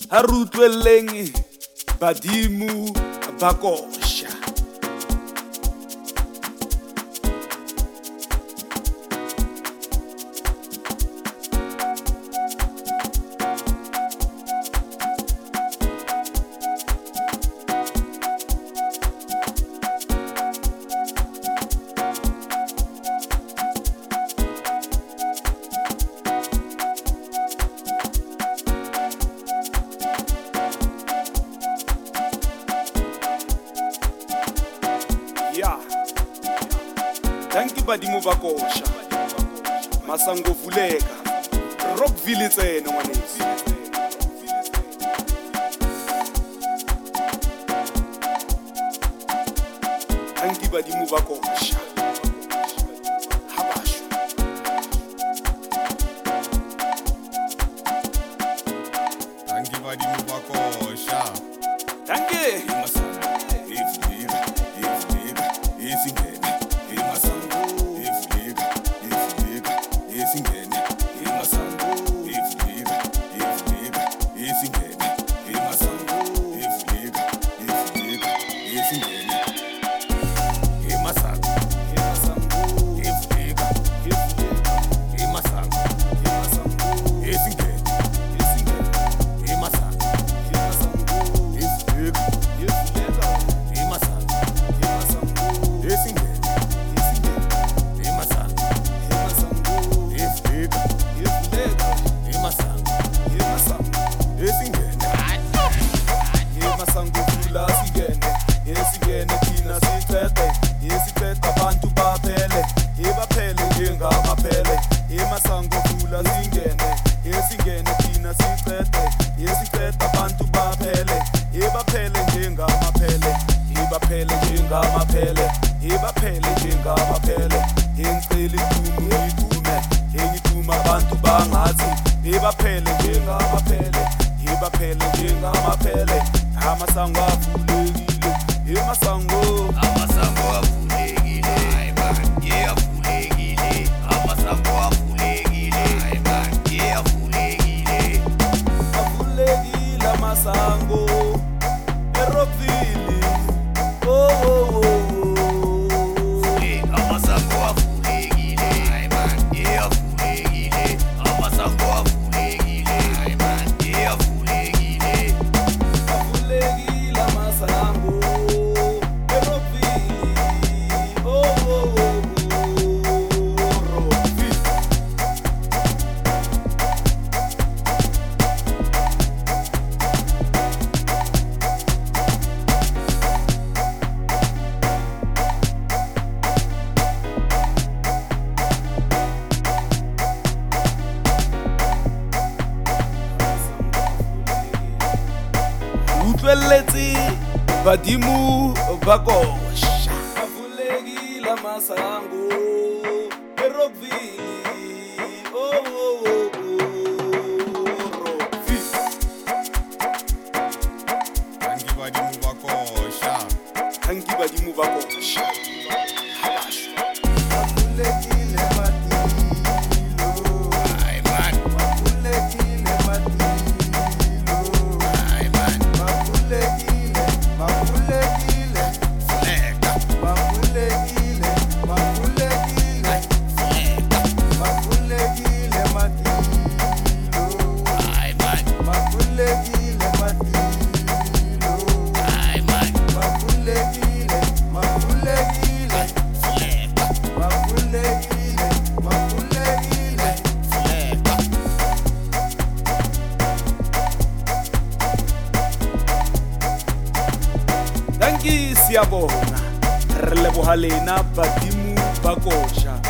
ha re utlwelleng badimo ba kosha. Thank you badimo ba kosha. Masango Vuleka Rockville tsena ngwanesi. Thank you badimo ba kosha. Habasho. Thank you badimo ba kosha. Thank you. Utlwelletse badimo ba kosha. Avulekile masango eRockville. Thank you badimo ba kosha. Thank you badimo ba kosha. Habasho. Avulekile matilo. Ay man. Avulekile matilo. Siyabonga re leboha lena badimo ba kosha.